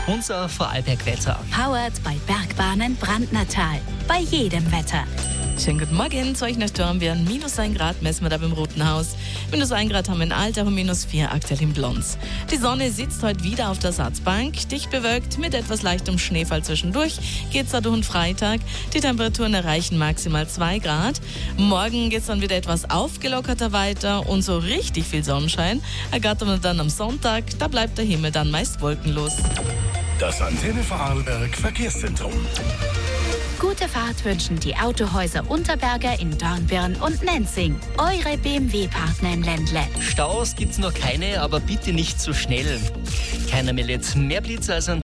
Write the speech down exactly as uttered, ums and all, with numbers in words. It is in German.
Unser Vorarlberg-Wetter. Powered bei Bergbahnen Brandnertal. Bei jedem Wetter. Schönen guten Morgen, zu euch nach Dornbirn. Minus ein Grad messen wir da beim Roten Haus. Minus ein Grad haben wir in Altach und minus vier aktuell in Blons. Die Sonne sitzt heute wieder auf der Ersatzbank, dicht bewölkt mit etwas leichtem Schneefall zwischendurch. Geht's da durch den Freitag. Die Temperaturen erreichen maximal zwei Grad. Morgen geht's dann wieder etwas aufgelockerter weiter und so richtig viel Sonnenschein ergattern wir dann am Sonntag. Da bleibt der Himmel dann meist wolkenlos. Das Antenne Vorarlberg Verkehrszentrum. Gute Fahrt wünschen die Autohäuser Unterberger in Dornbirn und Nenzing. Eure B M W-Partner im Ländle. Staus gibt's noch keine, aber bitte nicht zu schnell. Keiner meldet mehr Blitzer als an